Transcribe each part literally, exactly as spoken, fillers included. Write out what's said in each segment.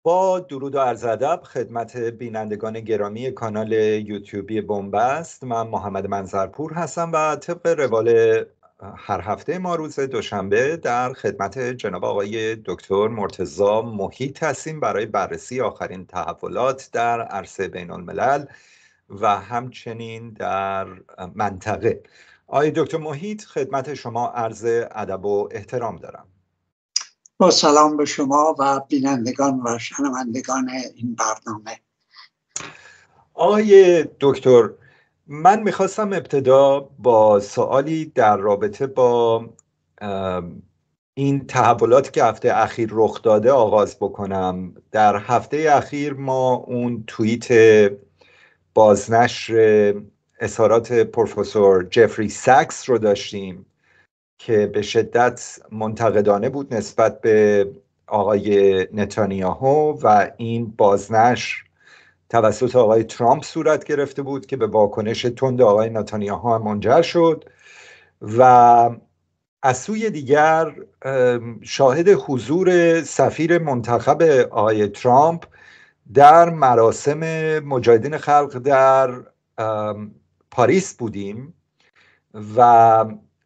با درود و عرض ادب خدمت بینندگان گرامی کانال یوتیوبی بنبست، من محمد منظرپور هستم و طبق روال هر هفته ما روز دوشنبه در خدمت جناب آقای دکتر مرتضی محیط هستیم برای بررسی آخرین تحولات در عرصه بین الملل و همچنین در منطقه. آقای دکتر محیط، خدمت شما عرض ادب و احترام دارم. با سلام به شما و بینندگان و شنوندگان این برنامه. آقای دکتر، من میخواستم ابتدا با سوالی در رابطه با این تحولاتی که هفته اخیر رخ داده آغاز بکنم. در هفته اخیر ما اون توییت بازنشر اظهارات پروفسور جفری ساکس رو داشتیم که به شدت منتقدانه بود نسبت به آقای نتانیاهو و این بازنشر توسط آقای ترامپ صورت گرفته بود که به واکنش تند آقای نتانیاهو هم منجر شد و از سوی دیگر شاهد حضور سفیر منتخب آقای ترامپ در مراسم مجاهدین خلق در پاریس بودیم و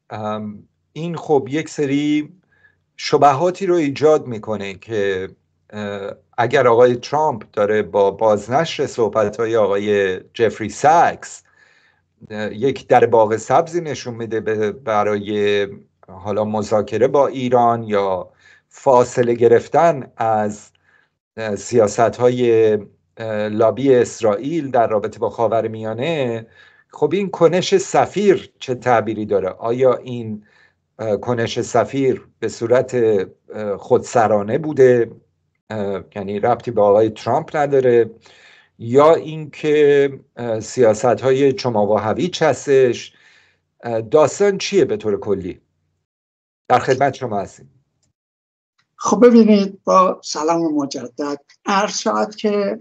این خب یک سری شبهاتی رو ایجاد میکنه که اگر آقای ترامپ داره با بازنشر صحبت‌های آقای جفری ساکس یک در باغ سبزی نشون میده برای حالا مذاکره با ایران یا فاصله گرفتن از سیاست‌های لابی اسرائیل در رابطه با خاورمیانه، خب این کنش سفیر چه تعبیری داره؟ آیا این کنش سفیر به صورت خودسرانه بوده، یعنی ربطی به آقای ترامپ نداره، یا اینکه سیاست‌های چما و هویج هستش؟ داستان چیه به طور کلی؟ در خدمت شما هستیم. خب ببینید، با سلام مجدد عرض شد که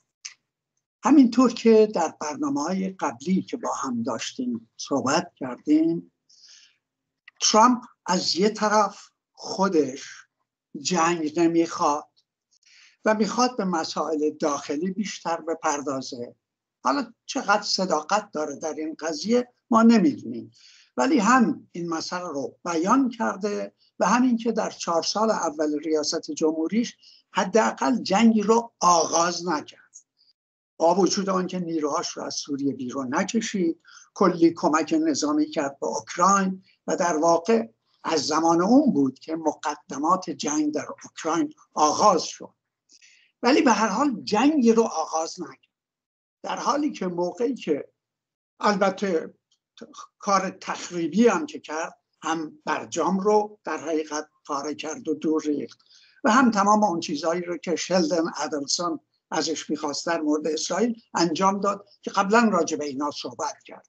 همینطور که در برنامه‌های قبلی که با هم داشتیم صحبت کردیم، ترامپ از یه طرف خودش جنگ نمیخواد و میخواد به مسائل داخلی بیشتر بپردازه. حالا چقدر صداقت داره در این قضیه ما نمیدونیم، ولی هم این مسئله رو بیان کرده و همین که در چهار سال اول ریاست جمهوریش حداقل جنگی رو آغاز نکرد، با وجود آنکه نیروهاش رو از سوریه بیرون نکشید، کلی کمک نظامی کرد به اوکراین و در واقع از زمان اون بود که مقدمات جنگ در اوکراین آغاز شد، ولی به هر حال جنگی رو آغاز نکرد، در حالی که موقعی که البته کار تخریبی هم که کرد، هم برجام رو در حقیقت پاره کرد و دور ریخت و هم تمام اون چیزهایی رو که شلدن ادلسون ازش میخواست در مورد اسرائیل انجام داد که قبلا راجع به اینا صحبت کرد.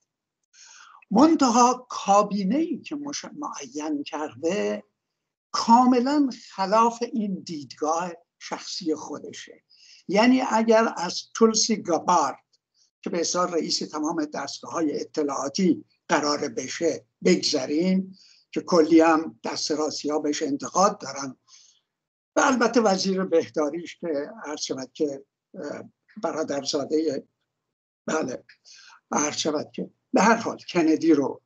منتها کابینه‌ای که معین کرده کاملا خلاف این دیدگاه شخصی خودشه. یعنی اگر از تولسی گابارد که به اصطلاح رئیس تمام دستگاه‌های اطلاعاتی قرار بشه بگذاریم که کلی هم دست راستی‌ها بهش انتقاد دارن و البته وزیر بهداریش که عرض شود که برادرزاده بله عرض شود که به هر حال کندی رو،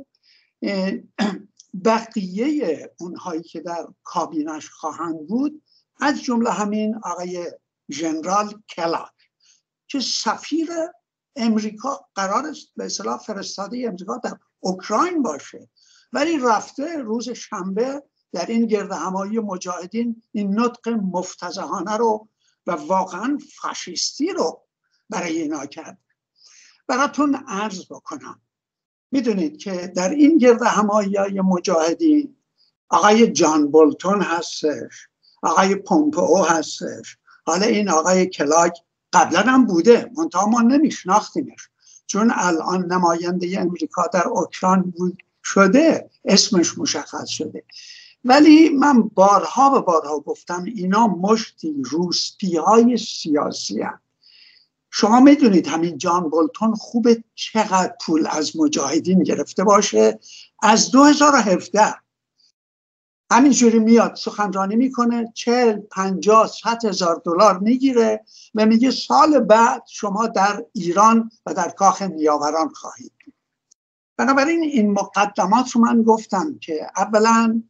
بقیه اونهایی که در کابینش خواهند بود از جمله همین آقای ژنرال کلاک که سفیر امریکا قرار است به اصطلاح فرستاده امریکا در اوکراین باشه، ولی رفته روز شنبه در این گرد همایی مجاهدین این نطق مفتضحانه رو و واقعا فاشیستی رو برای اینا کرد. براتون عرض بکنم، میدونید که در این گرد همایی مجاهدین آقای جان بولتون هستش، آقای پومپئو هستش، حالا این آقای کلاک قبلا هم بوده منتها ما نمیشناختیمش چون الان نماینده امریکا در اوکراین بود شده، اسمش مشخص شده. ولی من بارها و بارها گفتم اینا مشتی روسپی‌های سیاسی هست. شما میدونید همین جان بولتون خوبه چقدر پول از مجاهدین گرفته باشه. از دو هزار و هفده همینجوری میاد سخنرانی میکنه، چهل پنجاه صد هزار دلار میگیره و میگه سال بعد شما در ایران و در کاخ نیاوران خواهید. بنابراین این مقدمات رو من گفتم که اولا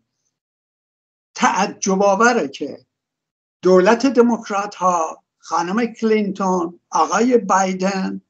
تعجب آوره که دولت دموکرات ها، خانم کلینتون، آقای بایدن،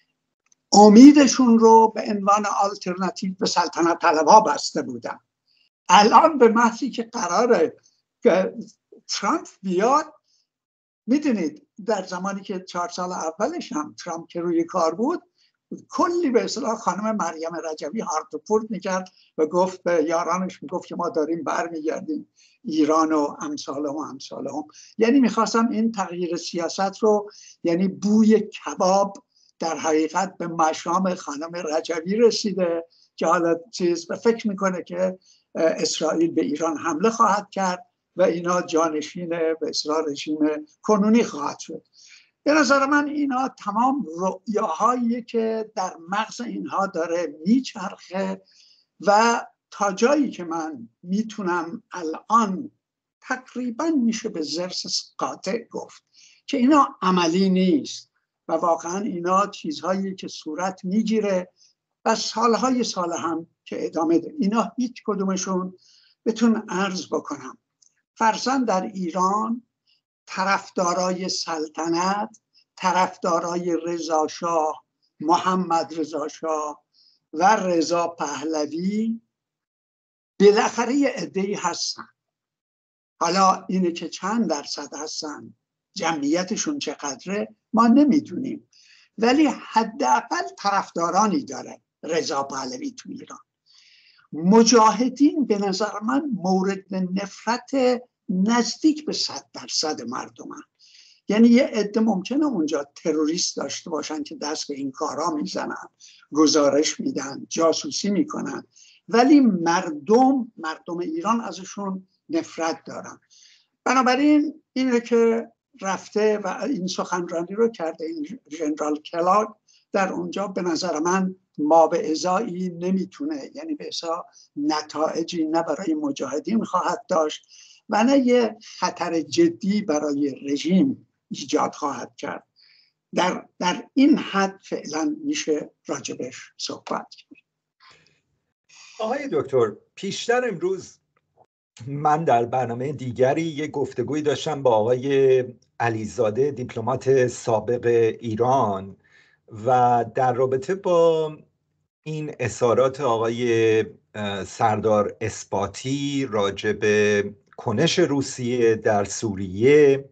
امیدشون رو به عنوان آلترناتیو به سلطنت طلب ها بسته بودن. الان به محضی که قراره که ترامپ بیاد، میدونید در زمانی که چهار سال اولش هم ترامپ که روی کار بود، کلی به اصطلاح خانم مریم رجبی هارت و پورت میکرد و گفت به یارانش، میگفت که ما داریم برمیگردیم ایران و امثال و امثال هم. یعنی میخواستم این تغییر سیاست رو، یعنی بوی کباب در حقیقت به مشام خانم رجبی رسیده که حالا چیز و فکر میکنه که اسرائیل به ایران حمله خواهد کرد و اینا جانشین به اصرار رژیم کنونی خواهد شد. به نظر من اینا تمام رؤیاهایی که در مغز اینها داره میچرخه و تا جایی که من میتونم الان تقریبا میشه به ضرس قاطع گفت که اینا عملی نیست و واقعا اینا چیزهایی که صورت میگیره و سالهای سال هم که ادامه ده. اینا هیچ کدومشون بتون عرض بکنم فرضاً در ایران طرفدارای سلطنت، طرفدارای رضا شاه، محمد رضا شاه و رضا پهلوی بالاخره یه عده‌ای هستن. حالا اینه که چند درصد هستن، جمعیتشون چقدره ما نمیدونیم، ولی حداقل طرفدارانی داره رضا پهلوی تو ایران. مجاهدین به نظر من مورد نفرت نزدیک به صد درصد مردمن. یعنی یه عده ممکنه اونجا تروریست داشته باشن که دست به این کارا میزنن، گزارش میدن، جاسوسی میکنن، ولی مردم مردم ایران ازشون نفرت دارن. بنابراین اینه که رفته و این سخنرانی رو کرده این ژنرال کلاگ در اونجا. به نظر من ما به ازایی نمیتونه، یعنی به ازا نتایجی نه برای مجاهدین خواهد داشت و نه یه خطر جدی برای رژیم ایجاد خواهد کرد. در, در این حد فعلا میشه راجبش صحبت کرد. آقای دکتر، پیشتر امروز من در برنامه دیگری یک گفتگوی داشتم با آقای علیزاده، دیپلمات سابق ایران، و در رابطه با این اظهارات آقای سردار اثباتی راجع به کنش روسیه در سوریه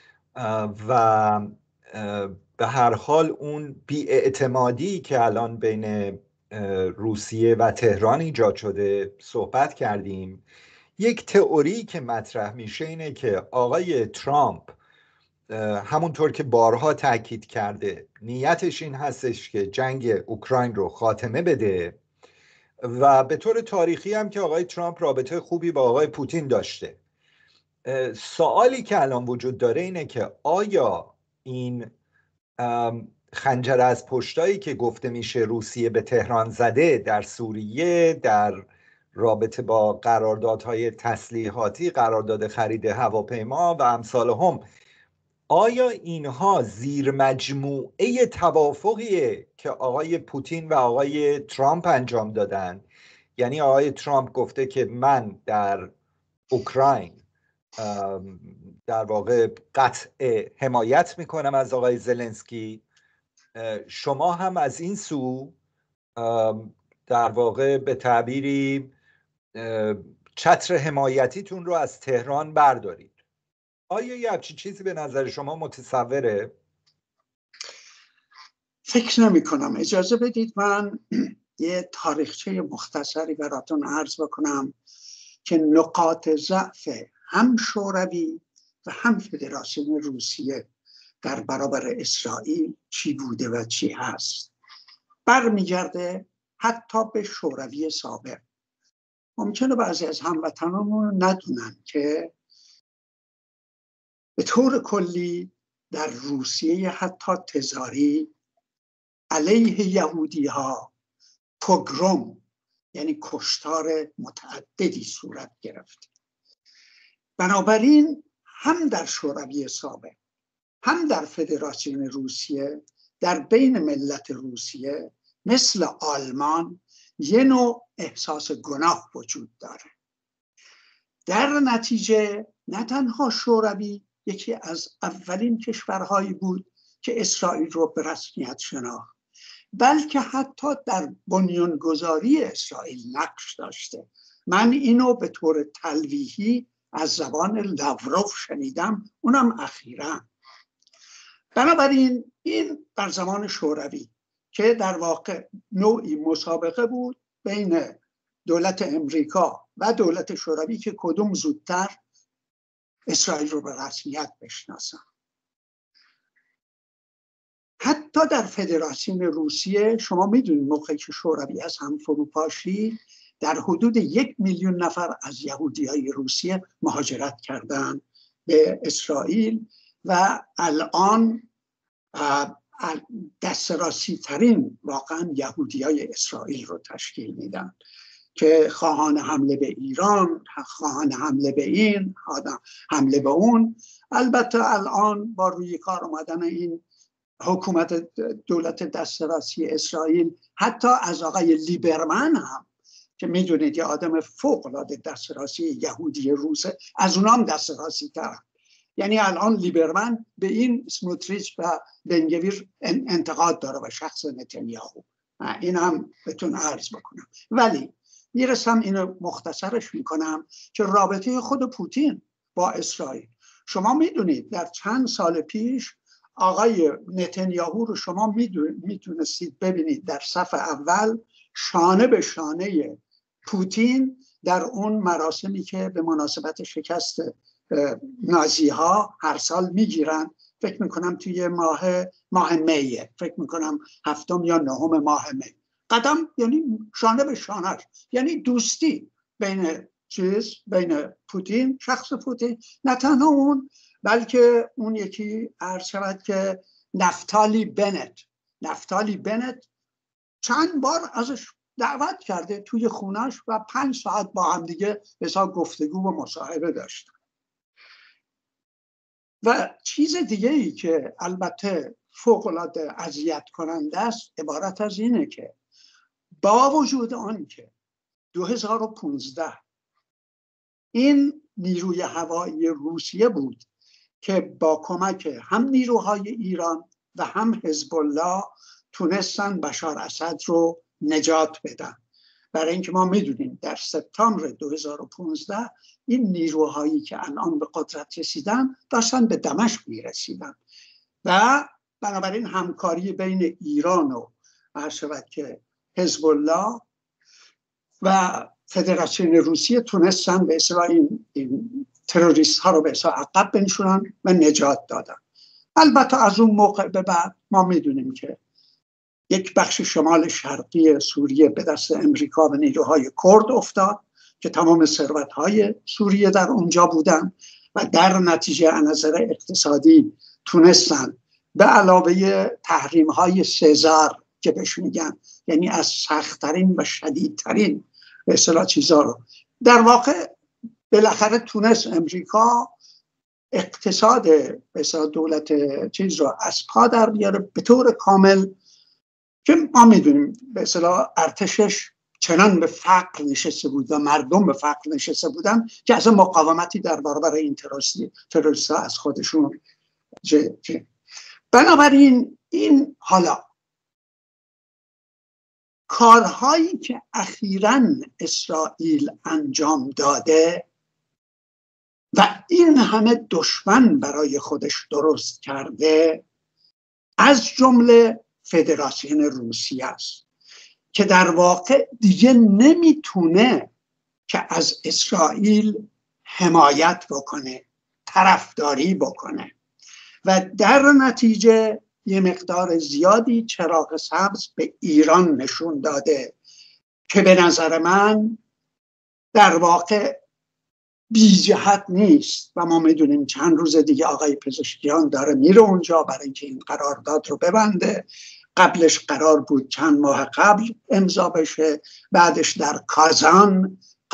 و به هر حال اون بی‌اعتمادی که الان بین روسیه و تهران ایجاد شده صحبت کردیم. یک تئوری که مطرح میشه اینه که آقای ترامپ همونطور که بارها تاکید کرده نیتش این هستش که جنگ اوکراین رو خاتمه بده و به طور تاریخی هم که آقای ترامپ رابطه خوبی با آقای پوتین داشته. سوالی که الان وجود داره اینه که آیا این خنجر از پشتایی که گفته میشه روسیه به تهران زده در سوریه در رابطه با قراردادهای تسلیحاتی، قرارداد خرید هواپیما و امثال هم، آیا اینها زیر مجموعه توافقیه که آقای پوتین و آقای ترامپ انجام دادن؟ یعنی آقای ترامپ گفته که من در اوکراین در واقع قطع حمایت میکنم از آقای زلنسکی، شما هم از این سو در واقع به تعبیری چتر حمایتیتون رو از تهران بردارید. آیا یه همچین چیزی به نظر شما متصوره؟ فکر نمی کنم. اجازه بدید من یه تاریخچه مختصری براتون عرض بکنم که نقاط ضعف هم شوروی و هم فدراسیون روسیه در برابر اسرائیل چی بوده و چی هست. برمیگرده حتی به شوروی سابق. ممکنه بعضی از هموطنانمون ندونن که به طور کلی در روسیه حتی تزاری علیه یهودی ها پوگروم، یعنی کشتار متعددی صورت گرفت. بنابراین هم در شوروی سابق هم در فدراسیون روسیه در بین ملت روسیه مثل آلمان یه نوع احساس گناه وجود داره. در نتیجه نه تنها شوروی یکی از اولین کشورهایی بود که اسرائیل رو به رسمیت شناخت، بلکه حتی در بنیانگذاری اسرائیل نقش داشته. من اینو به طور تلویحی از زبان لاوروف شنیدم، اونم اخیراً. بنابراین این در زمان شوروی که در واقع نوعی مسابقه بود بین دولت امریکا و دولت شوروی که کدوم زودتر اسرائیل رو به رسمیت بشناسن. حتی در فدراسیون روسیه شما میدونید موقعی که شوروی از هم فروپاشید در حدود یک میلیون نفر از یهودیای روسیه مهاجرت کردند به اسرائیل و الان دسترسی ترین واقعا یهودیای اسرائیل رو تشکیل میدن که خواهان حمله به ایران، خواهان حمله به این، حمله به اون. البته الان با روی کار اومدن این حکومت دولت دسترسی اسرائیل حتی از آقای لیبرمن هم که میدونید یه آدم فوق العاده دسترسی یهودی روسه، از اونام دسترسی تر. یعنی الان لیبرمن به این سموتریچ و بنگویر انتقاد داره و شخص نتانیاهو. این هم بهتون عرض بکنم. ولی میرسم اینو مختصرش میکنم که رابطه خود پوتین با اسرائیل، شما میدونید در چند سال پیش آقای نتانیاهو رو شما میتونستید ببینید در صف اول شانه به شانه پوتین در اون مراسمی که به مناسبت شکست نازی ها هر سال میگیرن. فکر میکنم توی ماه ماه میه، فکر میکنم هفتم یا نهم ماه می. قدم یعنی شانه به شانه، یعنی دوستی بین چیز بین پوتین، شخص پوتین، نه تنها اون بلکه اون یکی عرض شود که نفتالی بنت نفتالی بنت چند بار ازش دعوت کرده توی خونش و پنج ساعت با هم دیگه بسا گفتگو و مصاحبه داشتن. و چیز دیگه ای که البته فوق‌العاده اذیت کننده است عبارت از اینه که با وجود آن که دو هزار و پانزده این نیروی هوایی روسیه بود که با کمک هم نیروهای ایران و هم حزب الله تونستن بشار اسد رو نجات بدن. برای اینکه ما میدونیم در سپتامبر دو هزار و پانزده این نیروهایی که الان به قدرت رسیدن داشتن به دمشق میرسیدن و بنابراین همکاری بین ایران و عرشبت که حزب الله و فدراسیون روسیه تونستن به اصطلاح این, این تروریست ها رو به اصطلاح عقب بنشونن و نجات دادن. البته از اون موقع به بعد ما میدونیم که یک بخش شمال شرقی سوریه به دست امریکا و نیروهای کرد افتاد که تمام ثروت‌های سوریه در اونجا بودن و در نتیجه از نظر اقتصادی تونستن به علاوه تحریم‌های سزار که بهش میگن، یعنی از سخت‌ترین و شدیدترین به اصطلاح چیزا رو در واقع بالاخره تونست امریکا اقتصاد به اصطلاح دولت چیز رو از پا در بیاره به طور کامل که ما میدونیم به اصطلاح ارتشش چنان به فقر نشسته بود و مردم به فقر نشسته بودن که اصلا مقاومتی در برابر این تروریست ها از خودشون جه جه. بنابراین این حالا کارهایی که اخیراً اسرائیل انجام داده و این همه دشمن برای خودش درست کرده از جمله فدراسیون روسیه است که در واقع دیگه نمیتونه که از اسرائیل حمایت بکنه، طرفداری بکنه و در نتیجه یه مقدار زیادی چراغ سبز به ایران نشون داده که به نظر من در واقع بی جهت نیست و ما میدونیم چند روز دیگه آقای پزشکیان داره میره اونجا برای اینکه این قرارداد رو ببنده. قبلش قرار بود چند ماه قبل امضا بشه، بعدش در کازان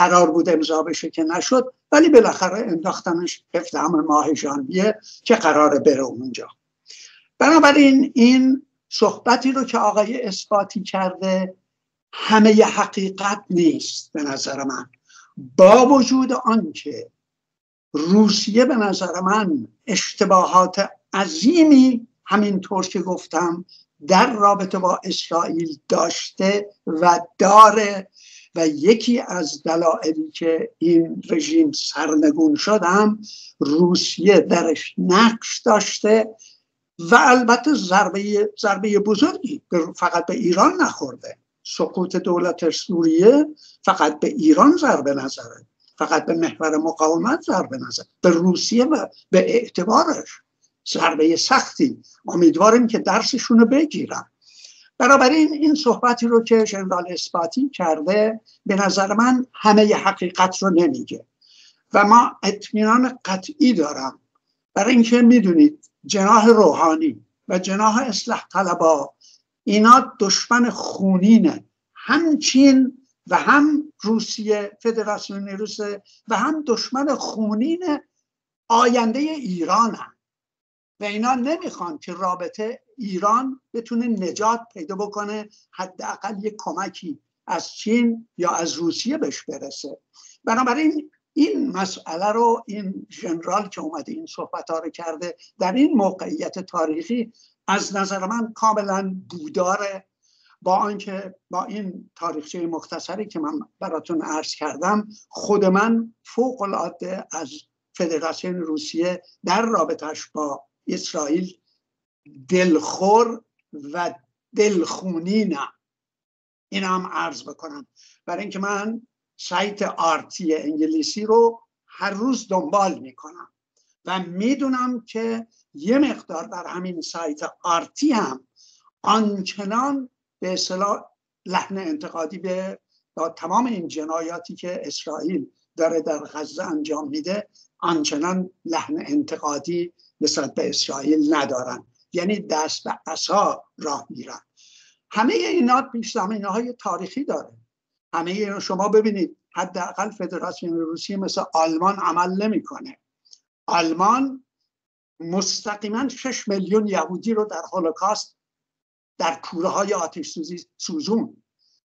قرار بود امضا بشه که نشد، ولی بالاخره انداختنش هفدهم ماه ژانویه که قراره بره اونجا. بنابراین این صحبتی رو که آقای اثباتی کرده همه حقیقت نیست به نظر من، با وجود آنکه روسیه به نظر من اشتباهات عظیمی همینطور که گفتم در رابطه با اسرائیل داشته و داره و یکی از دلایلی که این رژیم سرنگون شد هم روسیه درش نقش داشته و البته ضربه ضربه بزرگی فقط به ایران نخورده. سقوط دولت سوریه فقط به ایران ضربه نزده، فقط به محور مقاومت ضربه نزده، به روسیه و به اعتبارش ضربه سختی. امیدواریم که درسشون رو بگیرن. بنابراین این صحبتی رو که ژنرال اثباتی کرده به نظر من همه حقیقت رو نمیگه و ما اطمینان قطعی دارم برای اینکه میدونید جناح روحانی و جناح اصلاح طلبها اینا دشمن خونینه، هم چین و هم روسیه، فدراسیون روسیه و هم دشمن خونین آینده ایران هم. و اینا نمیخوان که رابطه ایران بتونه نجات پیدا بکنه، حداقل یک کمکی از چین یا از روسیه بهش برسه. بنابراین این مسئله رو این ژنرال که اومده این صحبت ها رو کرده در این موقعیت تاریخی از نظر من کاملا بوداره، با آنکه با این تاریخچه مختصری که من براتون عرض کردم خود من فوق العاده از فدراسیون روسیه در رابطش با اسرائیل دلخور و دلخونینم. این هم عرض بکنم برای اینکه من سایت آرتی انگلیسی رو هر روز دنبال میکنم و میدونم که یه مقدار در همین سایت آرتی هم آنچنان به اصطلاح لحن انتقادی به تمام این جنایاتی که اسرائیل داره در غزه انجام میده آنچنان لحن انتقادی نسبت به اسرائیل ندارن، یعنی دست به عصا راه میرن. همه اینا پیش زمینه های تاریخی داره. همه اینا شما ببینید حداقل فدراسیون روسیه مثل آلمان عمل نمیکنه. آلمان مستقیما شش میلیون یهودی رو در هولوکاست در کوره های آتش سوزی سوزون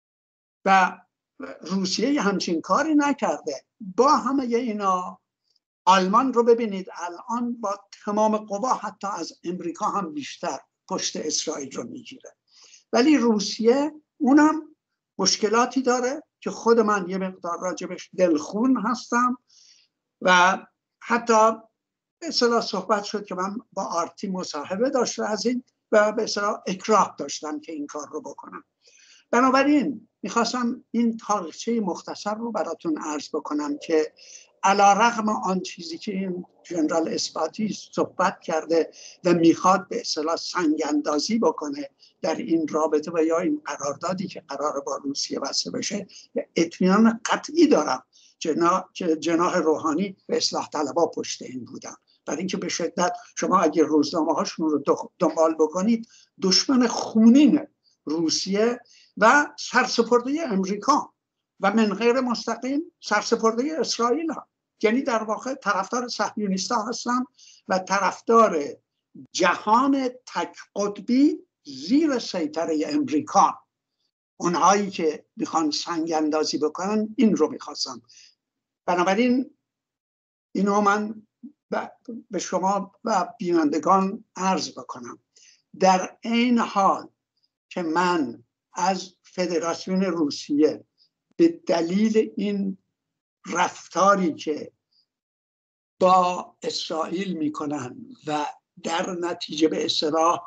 و روسیه همچین کاری نکرده. با همه اینا آلمان رو ببینید الان با تمام قوا حتی از امریکا هم بیشتر پشت اسرائیل رو میگیره، ولی روسیه اونم مشکلاتی داره که خود من یه مقدار راجبش دلخون هستم و حتی به اصطلاح صحبت شد که من با آرتی مصاحبه داشته از این و به اصطلاح اکراه داشتم که این کار رو بکنم. بنابراین میخواستم این تاریخچه مختصر رو براتون عرض بکنم که علیرغم آن چیزی که این ژنرال اثباتی صحبت کرده و میخواد به اصطلاح سنگ اندازی بکنه در این رابطه و یا این قراردادی که قراره با روسیه بسته بشه، اطمینان قطعی دارم جناح جناح روحانی و اصلاح طلبها پشت این بودن. برای اینکه به شدت شما اگر روزنامه هاشون رو دنبال بکنید دشمن خونین روسیه و سرسپرده امریکا و من غیر مستقیم سرسپرده اسرائیل ها، یعنی در واقع طرفدار صهیونیست‌ها هستن و طرفدار جهان تک قطبی زیر سیطره امریکا. اونهایی که میخوان سنگ اندازی بکنن این رو میخواستم. بنابراین اینو من به شما و بینندگان عرض بکنم. در این حال که من از فدراسیون روسیه به دلیل این رفتاری که با اسرائیل میکنن و در نتیجه به اصطلاح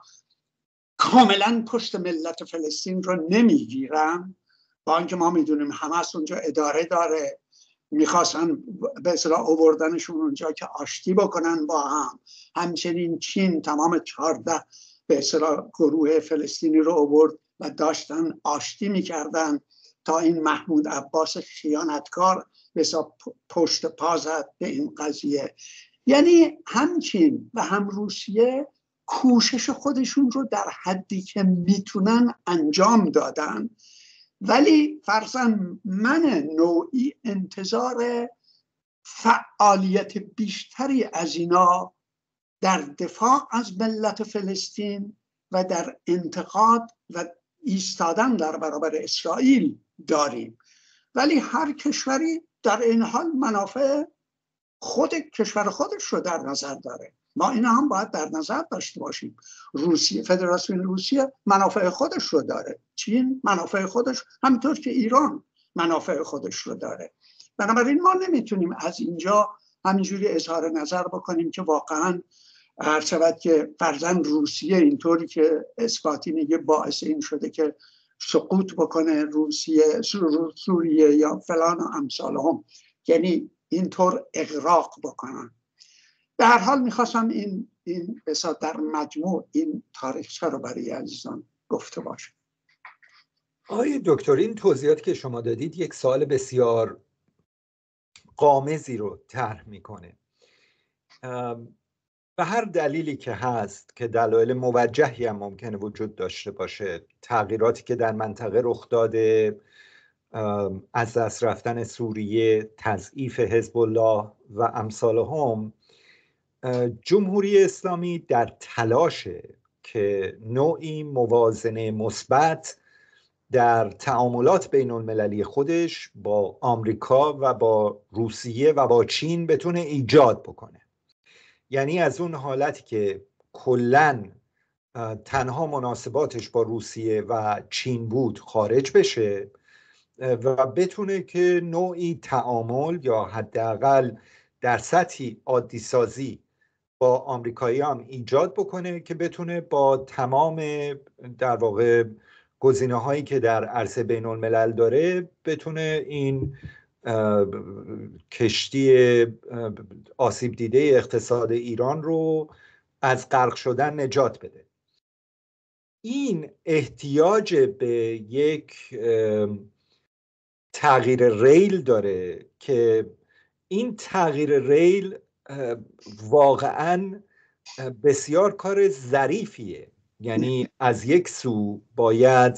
کاملا پشت ملت فلسطین رو نمیگیرن، با اینکه ما میدونیم حماس اونجا اداره داره، میخواستن به اصطلاح آوردنشون اونجا که آشتی بکنن با هم، همچنین چین تمام چهارده به اصطلاح گروه فلسطینی رو آورد و داشتن آشتی میکردن تا این محمود عباس خیانتکار به حساب پشت پا زد به این قضیه. یعنی هم چین و هم روسیه کوشش خودشون رو در حدی که میتونن انجام دادن ولی فرضاً من نوعی انتظار فعالیت بیشتری از اینا در دفاع از ملت فلسطین و در انتقاد و ایستادن در برابر اسرائیل داریم. ولی هر کشوری در این حال منافع خود کشور خودش رو در نظر داره. ما این هم باید در نظر داشته باشیم. روسیه، فدراسیون روسیه منافع خودش رو داره، چین منافع خودش، همینطور که ایران منافع خودش رو داره. بنابراین ما نمیتونیم از اینجا همینجوری اظهار نظر بکنیم که واقعا هر شود که فرضاً روسیه اینطوری که اسقاطی میگه باعث این شده که سقوط بکنه روسیه سوریه یا فلان و امثالهم، یعنی اینطور اغراق بکنن. به هر حال میخواستم این این بسیار در مجموع این تاریخچه رو برای عزیزان گفته باشم. آقای دکتر، این توضیحاتی که شما دادید یک سوال بسیار غامضی رو طرح میکنه. به هر دلیلی که هست که دلایل موجهی هم ممکنه وجود داشته باشه، تغییراتی که در منطقه رخ داده، از دست رفتن سوریه، تضعیف حزب الله و امثالهم، جمهوری اسلامی در تلاشه که نوعی موازنه مثبت در تعاملات بین المللی خودش با آمریکا و با روسیه و با چین بتونه ایجاد بکنه. یعنی از اون حالتی که کلاً تنها مناسباتش با روسیه و چین بود خارج بشه و بتونه که نوعی تعامل یا حداقل در سطحی عادی سازی با آمریکایی هم ایجاد بکنه که بتونه با تمام در واقع گزینه هایی که در عرصه بین الملل داره بتونه این کشتی آسیب دیده اقتصاد ایران رو از غرق شدن نجات بده. این احتیاج به یک تغییر ریل داره که این تغییر ریل واقعاً بسیار کار ظریفیه. یعنی از یک سو باید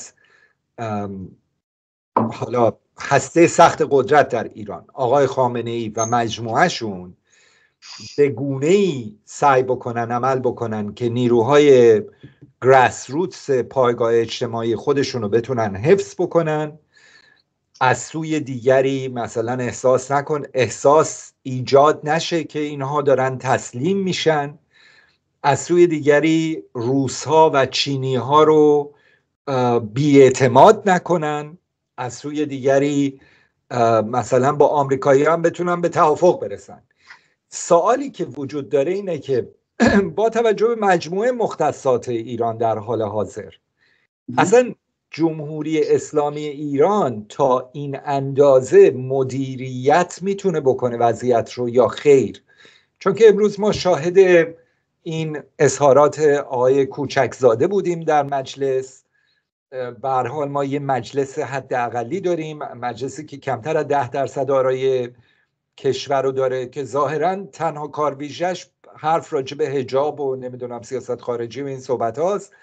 حالا هسته سخت قدرت در ایران، آقای خامنه‌ای و مجموعهشون به گونه‌ای سعی بکنن، عمل بکنن که نیروهای گراس روتس پایگاه اجتماعی خودشون رو بتونن حفظ بکنن. از سوی دیگری مثلا احساس نکن احساس ایجاد نشه که اینها دارن تسلیم میشن. از سوی دیگری روس‌ها و چینی‌ها رو بی‌اعتماد نکنن. از سوی دیگری مثلا با آمریکایی هم بتونن به توافق برسن. سوالی که وجود داره اینه که با توجه به مجموعه مختصات ایران در حال حاضر، اصلا جمهوری اسلامی ایران تا این اندازه مدیریت میتونه بکنه وضعیت رو یا خیر؟ چون که امروز ما شاهد این اظهارات آقای کوچکزاده بودیم در مجلس. به هر حال ما یه مجلس حداقلی داریم، مجلسی که کمتر از ده درصد آرای کشور رو داره که ظاهرا تنها کارویژش حرف راجع به حجاب و نمیدونم سیاست خارجی و این صحبت هاست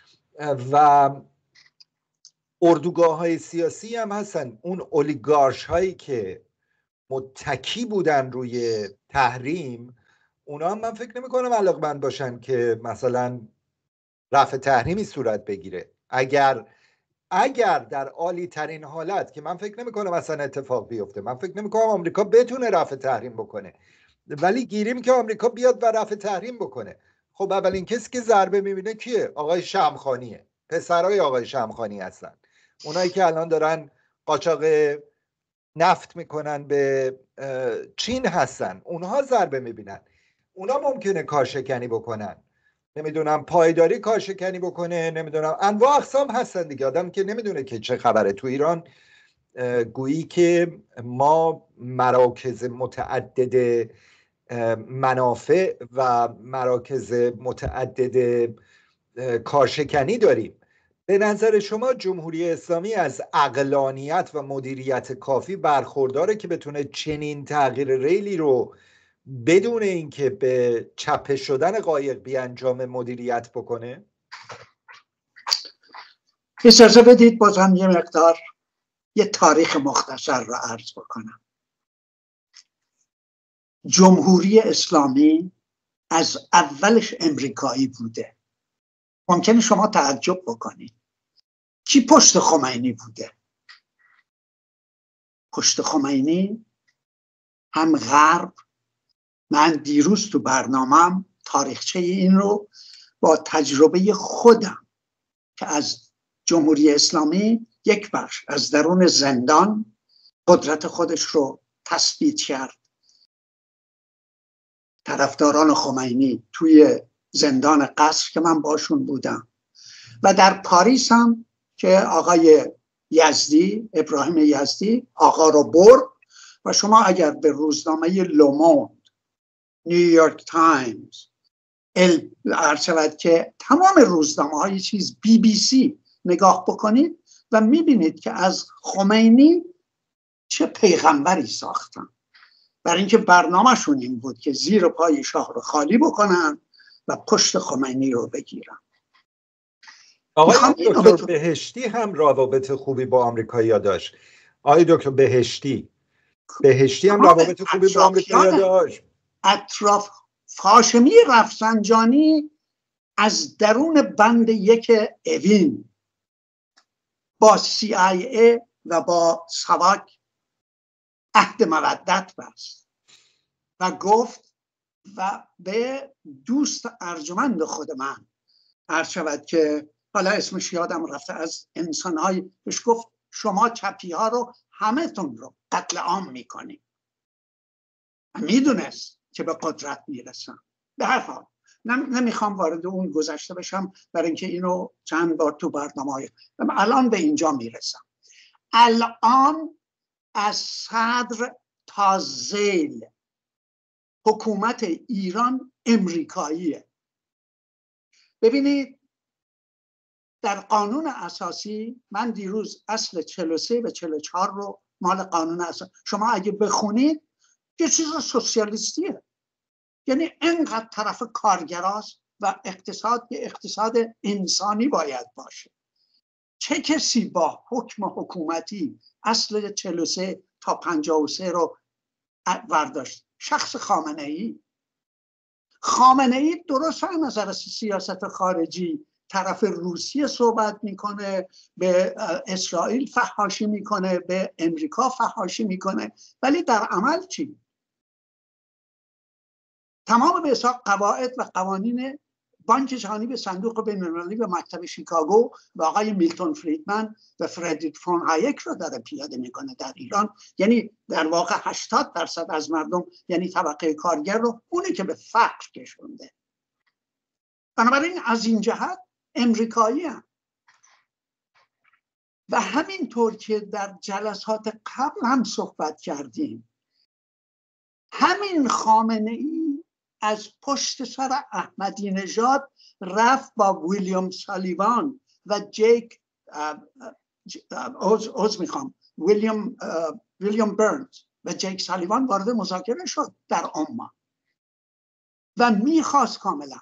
و اردوگاه های سیاسی هم هستن. اون اولیگارش هایی که متکی بودن روی تحریم، اونا هم من فکر نمی کنم علاقمند باشن که مثلا رفع تحریمی صورت بگیره. اگر اگر در عالی ترین حالت که من فکر نمی کنم مثلا اتفاق بیفته، من فکر نمی کنم آمریکا بتونه رفع تحریم بکنه، ولی گیریم که آمریکا بیاد و رفع تحریم بکنه. خب اولین کسی که ضربه میبینه کیه؟ آقای شمخانیه، پسرای آقای شمخانی هستن، اونایی که الان دارن قاچاق نفت میکنن به چین هستن، اونها ضربه میبینن. اونا ممکنه کارشکنی بکنن، نمیدونم پایداری کارشکنی بکنه، نمیدونم انواع اقسام هستن دیگه. آدم که نمیدونه که چه خبره تو ایران. گویی که ما مراکز متعدد منافع و مراکز متعدد کارشکنی داریم. به نظر شما جمهوری اسلامی از عقلانیت و مدیریت کافی برخورداره که بتونه چنین تغییر ریلی رو بدون اینکه به چپه شدن قایق بیانجام مدیریت بکنه؟ اجازه بدید بازم یه مقدار یه تاریخ مختصر را عرض بکنم. جمهوری اسلامی از اولش امریکایی بوده. ممکنه شما تعجب بکنید کی پشت خمینی بوده؟ پشت خمینی هم غرب. من دیروز تو برنامه‌ام تاریخچه این رو با تجربه خودم که از جمهوری اسلامی یک بخش از درون زندان قدرت خودش رو تثبیت کرد، طرفداران خمینی توی زندان قصر که من باشون بودم، و در پاریس هم که آقای یزدی، ابراهیم یزدی آقا رو برد. و شما اگر به روزنامه لوموند، نیویورک تایمز، ال ارشد که تمام روزنامه های چیز، بی بی سی نگاه بکنید و میبینید که از خمینی چه پیغمبری ساختن، برای اینکه برنامهشون این بود که زیر پای شاه رو خالی بکنن و پشت خمینی رو بگیرن. آقای دکتر بهشتی هم روابط خوبی با آمریکایی‌ها داشت. آقای دکتر بهشتی بهشتی هم روابط خوبی با آمریکایی‌ها داشت. اطراف هاشمی رفسنجانی از درون بند یک اوین با سی آی ای و با ساواک عهد مودت بست و گفت و به دوست ارجمند خود من عرض شود که حالا اسمش یادم رفته از انسان‌های، بهش گفت شما چپی ها رو همه تون رو قتل عام میکنیم. میدونست که به قدرت میرسن. به هر حال نمیخوام وارد اون گذشته بشم برای اینکه اینو چند بار تو برنامه‌های الان به اینجا میرسم. الان از صدر تا ذیل حکومت ایران امریکاییه. ببینید در قانون اساسی، من دیروز اصل چهل و سه و چهل و چهار رو مال قانون اساسی شما اگه بخونید یه چیز سوسیالیستیه، یعنی اینقدر طرف کارگراست و اقتصاد یه اقتصاد انسانی باید باشه. چه کسی با حکم حکومتی اصل چهل و سه تا پنجاه و سه رو برداشت؟ شخص خامنه ای. خامنه ای درست از نظر سیاست خارجی طرف روسیه صحبت میکنه، به اسرائیل فحاشی میکنه، به امریکا فحاشی میکنه، ولی در عمل چی؟ تمام به حساب قواعد و قوانین بانک جهانی به صندوق بین‌المللی و مکتب شیکاگو و آقای میلتون فریدمن و فردریک فون هایک رو داره پیاده میکنه در ایران. یعنی در واقع هشتاد درصد از مردم، یعنی طبقه کارگر رو اونه که به فقر کشونده. بنابراین از این جهت امریکایی هم. و همینطور که در جلسات قبل هم صحبت کردیم، همین خامنه ای از پشت سر احمدی نژاد رفت با ویلیام سالیوان و جیک اوز میخوام ویلیام ویلیام برنز و جیک سالیوان وارد مذاکره شد در عمان و میخواست کاملا.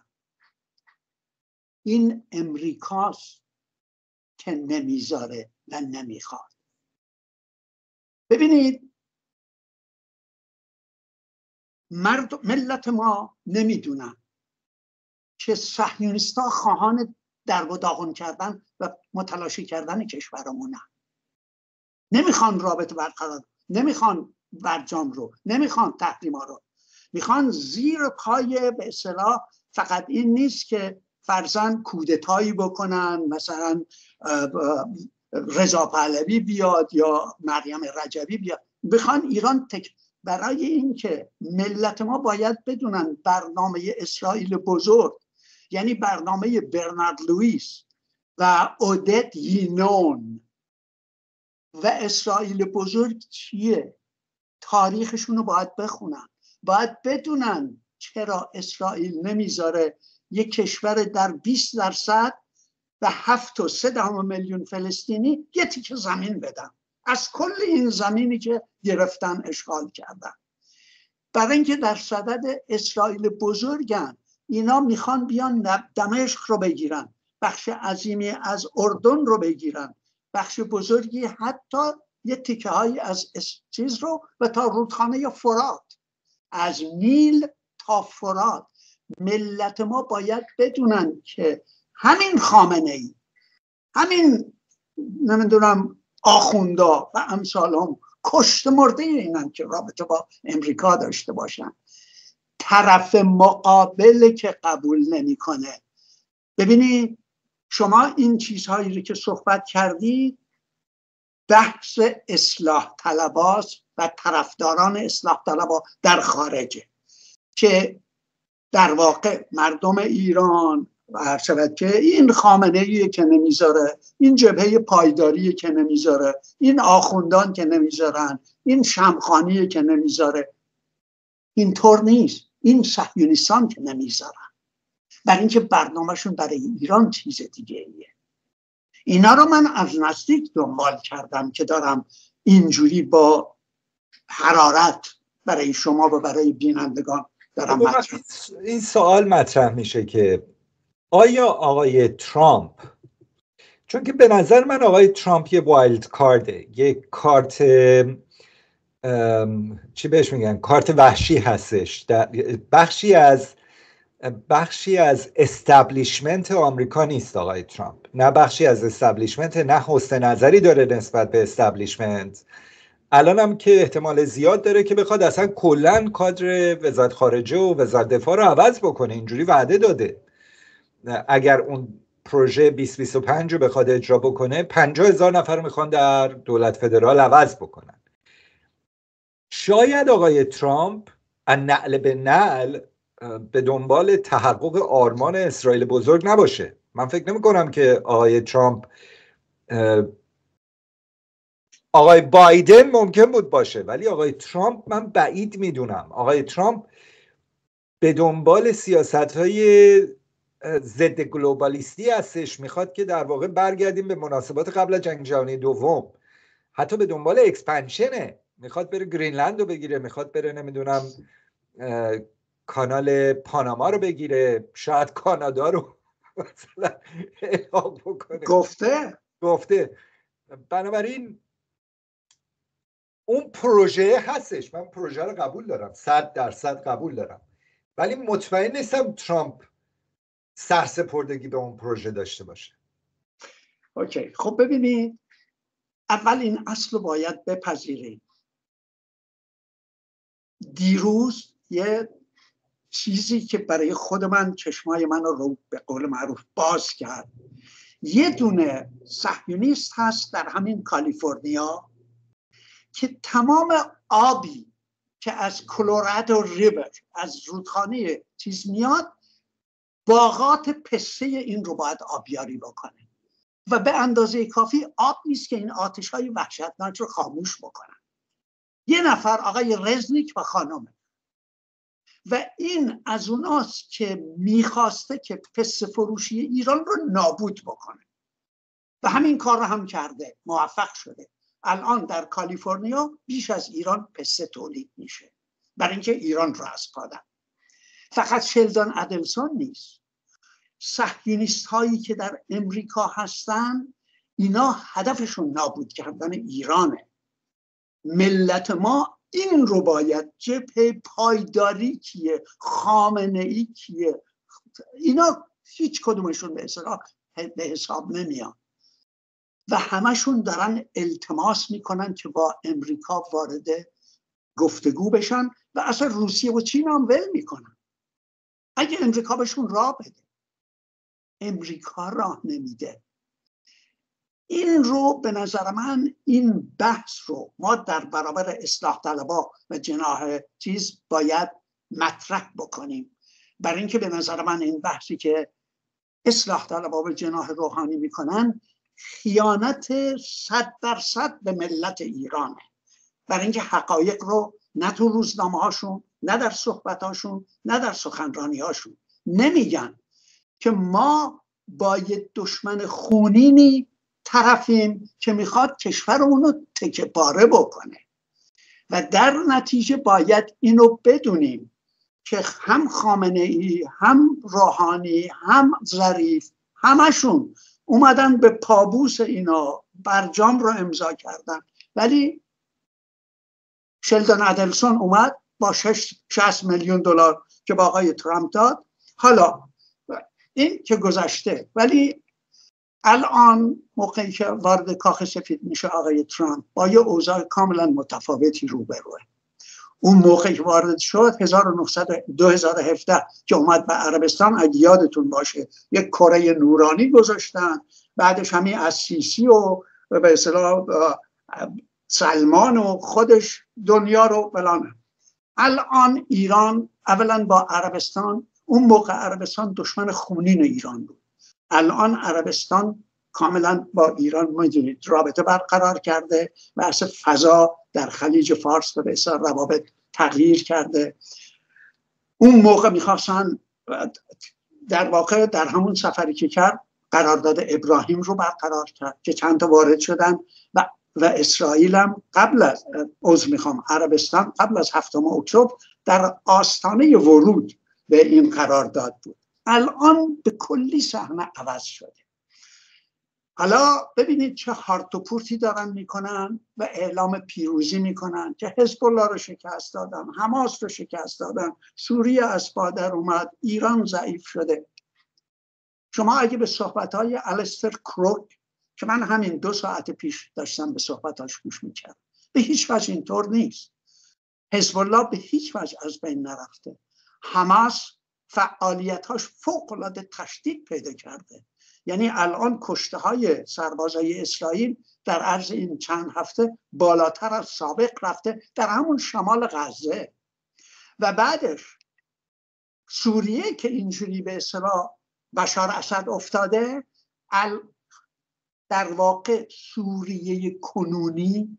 این امریکاست که نمیذاره و نمیخواد. ببینید مرد ملت ما نمیدونن که صهیونیست‌ها خواهان درب و داغون کردن و متلاشی کردن کشورمونن. نمیخوان رابطه برقرار، نمیخوان برجام رو، نمیخوان تحریما رو، میخوان زیر پای به اصطلاح فقط این نیست که فرضاً کودتایی بکنن، مثلا رضا پهلوی بیاد یا مریم رجبی بیاد، بخوان ایران تک. برای اینکه ملت ما باید بدونن برنامه اسرائیل بزرگ، یعنی برنامه برنارد لوئیس و اودت یینون و اسرائیل بزرگ چیه، تاریخشون رو باید بخونن، باید بدونن چرا اسرائیل نمیذاره یک کشور در بیست درصد و هفت و سه دهم میلیون فلسطینی یه تیکه زمین بدن از کل این زمینی که گرفتن اشغال کردن. برای اینکه در صدد اسرائیل بزرگن، اینا میخوان بیان دمشق رو بگیرن، بخش عظیمی از اردن رو بگیرن، بخش بزرگی حتی یه تیکه هایی از چیز رو و تا رودخانه فرات، از نیل تا فرات. ملت ما باید بدونن که همین خامنه ای، همین نمیدونم آخوندا و امثال هم کشت مرده اینن که رابطه با امریکا داشته باشن. طرف مقابل که قبول نمیکنه. ببینید شما این چیزهایی رو که صحبت کردی بحث اصلاح طلباست و طرفداران اصلاح طلبا در خارجه که در واقع مردم ایران و هر شود که این خامنه ایه که نمیذاره، این جبهه پایداریه که نمیذاره، این آخوندان که نمیذارن، این شمخانیه که نمیذاره. اینطور نیست. این صهیونیستان که نمیذارن، برای اینکه برنامهشون برای ایران چیز دیگه ایه. اینا رو من از نزدیک دنبال کردم که دارم اینجوری با حرارت برای شما و برای بینندگان دارم مطرح. این سوال مطرح میشه که آیا آقای ترامپ، چون که به نظر من آقای ترامپ یه وایلد کارده، یه کارت چی بهش میگن، کارت وحشی هستش، بخشی از بخشی از استبلیشمنت آمریکا نیست آقای ترامپ، نه بخشی از استبلیشمنت، نه حسن نظری داره نسبت به استبلیشمنت. الان هم که احتمال زیاد داره که بخواد اصلا کلن کادر وزارت خارجه و وزارت دفاع رو عوض بکنه. اینجوری وعده داده اگر اون پروژه بیست بیست و پنج رو بخواد اجرا بکنه پنجاه هزار نفر رو میخوان در دولت فدرال عوض بکنن. شاید آقای ترامپ از نعل به نعل به دنبال تحقق آرمان اسرائیل بزرگ نباشه. من فکر نمی کنم که آقای ترامپ، آقای بایدن ممکن بود باشه ولی آقای ترامپ من بعید میدونم. آقای ترامپ به دنبال سیاست‌های ضد گلوبالیستی هستش، میخواد که در واقع برگردیم به مناسبات قبل از جنگ جهانی دوم، حتی به دنبال اکسپنشنه، میخواد بره گرینلند رو بگیره، میخواد بره نمیدونم کانال پاناما رو بگیره، شاید کانادا رو مثلا الحاق بکنه. گفته گفته بنابراین اون پروژه هستش، من پروژه رو قبول دارم، صد درصد قبول دارم، ولی مطمئن نیستم ترامپ سرسپردگی به اون پروژه داشته باشه. اوکی، خب ببینید، اول این اصل رو باید بپذیرید. دیروز یه چیزی که برای خود من چشمای من رو به قول معروف باز کرد، یه دونه صهیونیست هست در همین کالیفرنیا که تمام آبی که از کلرادو ریور، از رودخانه چیز میاد، باغات پسته این رو باید آبیاری بکنه و به اندازه کافی آب نیست که این آتش‌های وحشتناک رو خاموش بکنن. یه نفر آقای رزنیک و خانمه و این از اوناست که میخواسته که پسته فروشی ایران رو نابود بکنه و همین کار رو هم کرده، موفق شده. الان در کالیفرنیا بیش از ایران پسته تولید میشه برای اینکه ایران رو از پادن. فقط شلدون ادلسون نیست، صهیونیست هایی که در امریکا هستن اینا هدفشون نابود کردن ایرانه. ملت ما این رو باید، جبهه پایداری کیه، خامنه ای کیه، اینا هیچ کدومشون به اصطلاح به حساب نمیان و همشون دارن التماس میکنن که با امریکا وارد گفتگو بشن و اصلا روسیه و چین هم ول میکنن اگه امریکا بهشون راه بده. امریکا راه نمیده. این رو به نظر من، این بحث رو ما در برابر اصلاح طلبا و جناح چیز باید مطرح بکنیم، برای اینکه به نظر من این بحثی که اصلاح طلبا و جناح روحانی میکنن خیانت صد درصد به ملت ایرانه، برای اینکه حقایق رو نه تو روزنامه هاشون، نه در صحبت هاشون، نه در سخنرانی هاشون نمیگن که ما با یه دشمن خونینی طرفیم که میخواد کشورمون رو تکه پاره بکنه و در نتیجه باید اینو بدونیم که هم خامنه ای، هم روحانی، هم ظریف، همشون اومدن به پابوس اینا برجام رو امضا کردن ولی شلدون ادلسون اومد با شصت میلیون دلار که با آقای ترامپ داد. حالا این که گذشته، ولی الان موقعی که وارد کاخ سفید میشه آقای ترامپ با یه اوضاع کاملا متفاوتی روبروه. اون موقعی که وارد شد دو هزار و هفده که اومد به عربستان، اگه یادتون باشه یک کره نورانی گذاشتن، بعدش همین از سیسی و به اصطلاح سلمان و خودش دنیا رو فلانه. الان ایران اولا با عربستان، اون موقع عربستان دشمن خونین ایران بود، الان عربستان کاملا با ایران میدونید رابطه برقرار کرده و اصلا فضا در خلیج فارس به اصطلاح روابط تغییر کرده. اون موقع میخواستن در واقع در همون سفری که کرد قرارداد ابراهیم رو برقرار کرد که چند تا وارد شدن و و اسرائیل هم قبل از عذر میخوام عربستان قبل از هفتم اکتبر در آستانه ورود به این قرارداد بود. الان به کلی صحنه عوض شده. حالا ببینید چه هارت و پورتی دارن میکنن و اعلام پیروزی میکنن که حزب الله رو شکست دادن، حماس رو شکست دادن، سوریه از پادر اومد، ایران ضعیف شده. شما اگه به صحبت‌های الیستر کروک که من همین دو ساعت پیش داشتم به صحبتاش گوش میکردم، به هیچ وجه اینطور نیست. حزب الله به هیچ وجه از بین نرفته. حماس فعالیتاش فوق‌العاده تشدید پیدا کرده. یعنی الان کشته های سربازای اسرائیل در عرض این چند هفته بالاتر از سابق رفته در همون شمال غزه. و بعدش سوریه که اینجوری به اصطلاح بشار اسد افتاده، در واقع سوریه کنونی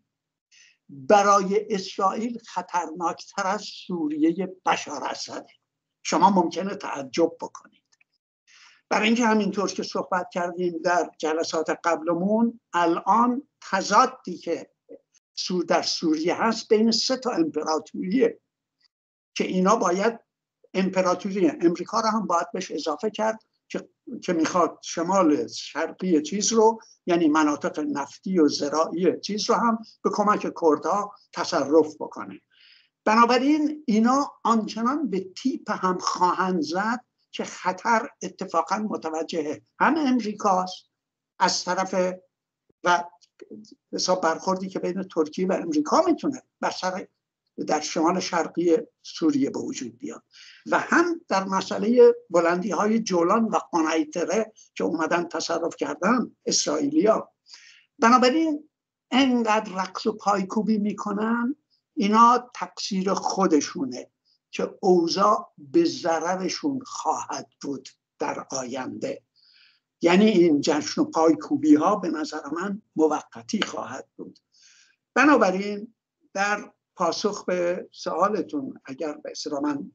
برای اسرائیل خطرناکتر از سوریه بشار اسده. شما ممکنه تعجب بکنید. برای اینکه همینطور که صحبت کردیم در جلسات قبلمون، الان تضادی که در سوریه هست بین سه تا امپراتوریه که اینا باید امپراتوری امریکا رو هم باید بهش اضافه کرد که که میخواد شمال شرقی چیز رو، یعنی مناطق نفتی و زراعی چیز رو هم به کمک کردها تصرف بکنه. بنابراین اینا آنچنان به تیپ هم خواهند زد که خطر اتفاقا متوجه هم امریکاست از طرف و حساب برخوردی که بین ترکیه و امریکا میتونه بر سر در شمال شرقی سوریه به وجود بیاد و هم در مسئله بلندی های جولان و قنیطره که اومدن تصرف کردن اسرائیلیا. بنابراین انقدر رقص و پایکوبی میکنن، اینا تقصیر خودشونه که اوضاع به ضررشون خواهد بود در آینده. یعنی این جشن و پایکوبی ها به نظر من موقتی خواهد بود. بنابراین در پاسخ به سوالتون، اگر به اصطلاح من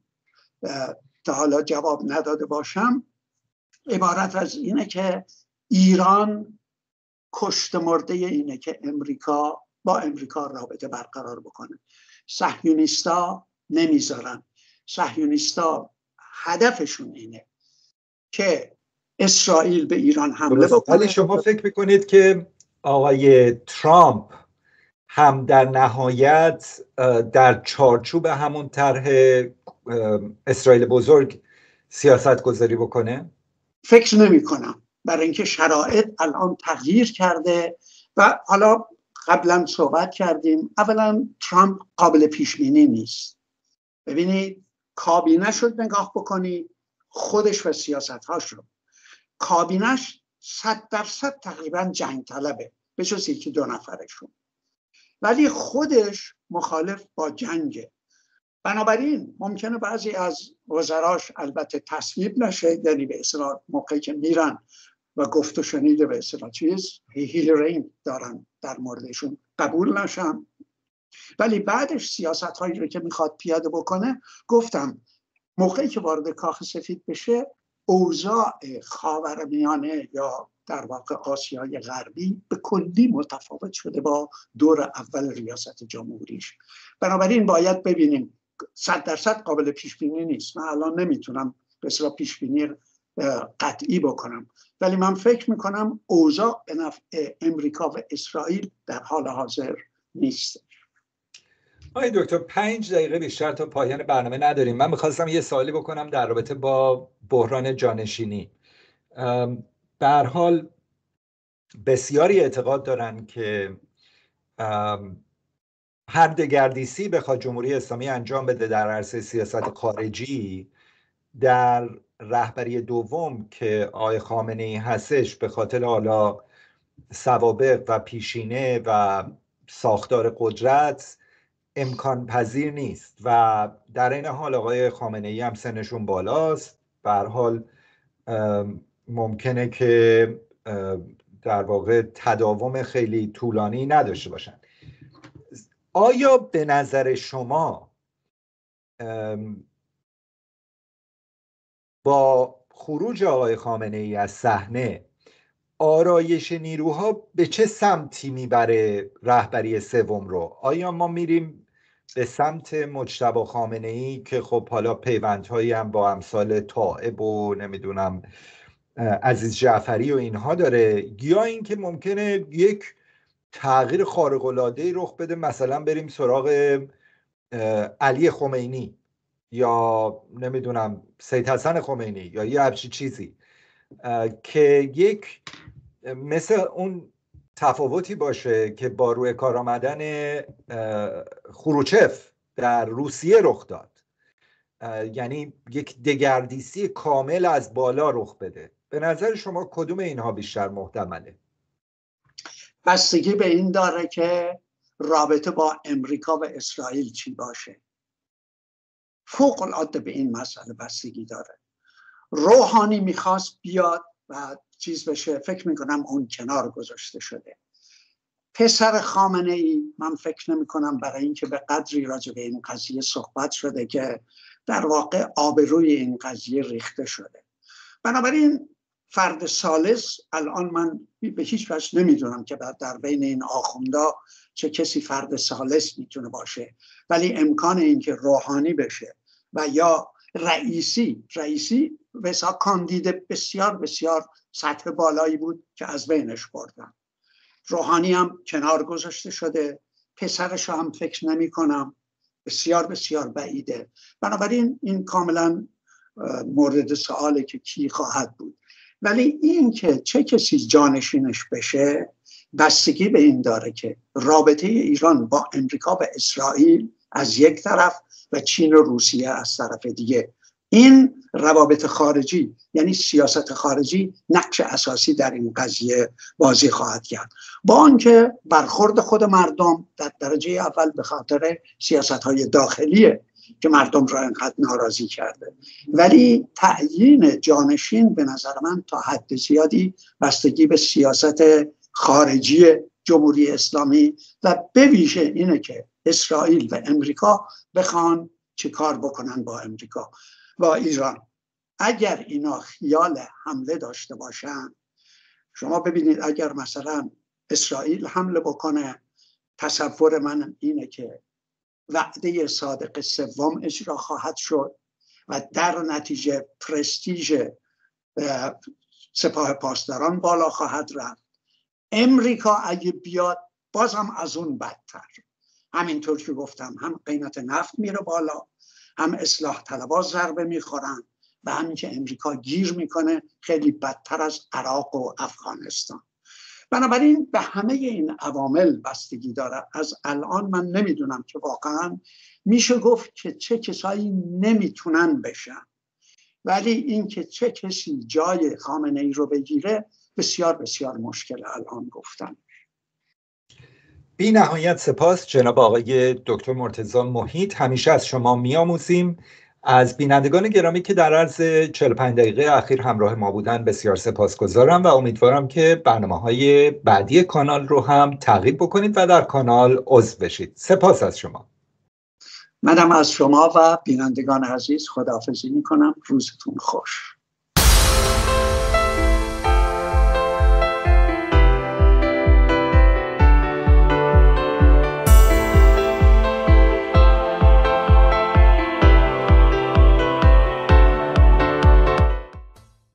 تا حالا جواب نداده باشم، عبارت از اینه که ایران کشت مرده اینه که امریکا با امریکا رابطه برقرار بکنه. صهیونیستا نمیذارن. صهیونیستا هدفشون اینه که اسرائیل به ایران حمله بکنه. ولی شما فکر میکنید که آقای ترامپ هم در نهایت در چارچوب همون طرح اسرائیل بزرگ سیاست گذاری بکنه؟ فکر نمی کنم، برای اینکه شرایط الان تغییر کرده و حالا قبلا صحبت کردیم. اولا ترامپ قابل پیش بینی نیست. ببینید کابینه شد نگاه بکنید، خودش و سیاست هاش رو، کابینش صد درصد تقریبا جنگ طلبه به جز یکی دو نفرشون، ولی خودش مخالف با جنگه. بنابراین ممکنه بعضی از وزراش البته تصویب نشه، یعنی به اصطلاح موقعی که میرن و گفت و شنیده به اصطلاح چیز هیلرینگ دارن در موردشون قبول نشن، ولی بعدش سیاست هایی رو که میخواد پیاده بکنه، گفتم موقعی که وارد کاخ سفید بشه اوضاع خاورمیانه یا در واقع آسیای غربی به کلی متفاوت شده با دور اول ریاست جمهوریش. بنابراین باید ببینیم. صد درصد قابل پیش بینی نیست، من الان نمیتونم به اصطلاح پیش بینی قطعی بکنم، ولی من فکر میکنم اوضاع به نفع امریکا و اسرائیل در حال حاضر نیست. آقای دکتر پنج دقیقه بیشتر تا پایان برنامه نداریم. من میخواستم یه سوالی بکنم در رابطه با بحران جانشینی. به هر حال بسیاری اعتقاد دارن که هر دگردیسی بخواد جمهوری اسلامی انجام بده در عرصه سیاست خارجی، در رهبری دوم که آقای خامنه‌ای هستش، به خاطر حالا سوابق و پیشینه و ساختار قدرت امکان پذیر نیست و در این حال آقای خامنه‌ای هم سنشون بالاست. به هر حال ممکنه که در واقع تداوم خیلی طولانی نداشته باشن. آیا به نظر شما با خروج آقای خامنه‌ای از صحنه آرایش نیروها به چه سمتی میبره رهبری سوم رو؟ آیا ما میریم به سمت مجتبی خامنه‌ای که خب حالا پیوندهایی هم با امثال طائب و نمیدونم عزیز جعفری و اینها داره، یا اینکه ممکنه یک تغییر خارق‌العاده‌ای رخ بده، مثلا بریم سراغ علی خمینی یا نمیدونم سید حسن خمینی یا یه همچین چیزی که یک مثل اون تفاوتی باشه که با روی کار آمدن خروچف در روسیه رخ داد، یعنی یک دگردیسی کامل از بالا رخ بده. به نظر شما کدوم اینها بیشتر محتمله؟ بستگی به این داره که رابطه با امریکا و اسرائیل چی باشه. فوق العاده به این مسئله بستگی داره. روحانی میخواست بیاد و چیز بشه، فکر میکنم اون کنار گذاشته شده. پسر خامنه ای من فکر نمی کنم، برای اینکه به قدری راجع به این قضیه صحبت شده که در واقع آبروی این قضیه ریخته شده. بنابراین فرد ثالث الان من به هیچ وجه نمیدونم که در بین این آخوندا چه کسی فرد ثالث میتونه باشه، ولی امکان این که روحانی بشه و یا رئیسی رئیسی وسا کاندید بسیار بسیار سطح بالایی بود که از بینش بردن. روحانی هم کنار گذاشته شده، پسرش هم فکر نمی کنم، بسیار بسیار بعیده. بنابراین این کاملا مورد سؤاله که کی خواهد بود. ولی این که چه کسی جانشینش بشه بستگی به این داره که رابطه ایران با امریکا و اسرائیل از یک طرف و چین و روسیه از طرف دیگه، این روابط خارجی یعنی سیاست خارجی نقش اساسی در این قضیه بازی خواهد کرد، با آنکه برخورد خود مردم در درجه اول به خاطر سیاست‌های داخلیه که مردم را اینقدر ناراضی کرده، ولی تعیین جانشین به نظر من تا حد زیادی بستگی به سیاست خارجی جمهوری اسلامی و به ویژه اینه که اسرائیل و امریکا بخوان چه کار بکنن با امریکا و ایران. اگر اینا خیال حمله داشته باشن، شما ببینید اگر مثلا اسرائیل حمله بکنه، تصور من اینه که وعده صادق سوم اجرا خواهد شد و در نتیجه پرستیژ سپاه پاسداران بالا خواهد رفت. امریکا اگه بیاد بازم از اون بدتر، همینطور که گفتم هم قیمت نفت میره بالا، هم اصلاح طلبها ضربه میخورن و همین که امریکا گیر میکنه خیلی بدتر از عراق و افغانستان. بنابراین به همه این عوامل بستگی داره. از الان من نمیدونم که واقعا میشه گفت که چه کسایی نمیتونن بشن، ولی این که چه کسی جای خامنه ای رو بگیره بسیار بسیار مشکل الان گفتن. بی نهایت سپاس جناب آقای دکتر مرتضی محیط. همیشه از شما میآموزیم. از بینندگان گرامی که در عرض چهل و پنج دقیقه اخیر همراه ما بودن بسیار سپاسگزارم و امیدوارم که برنامه‌های بعدی کانال رو هم تعقیب بکنید و در کانال عضو بشید. سپاس از شما. منم از شما و بینندگان عزیز خداحافظی میکنم. روزتون خوش.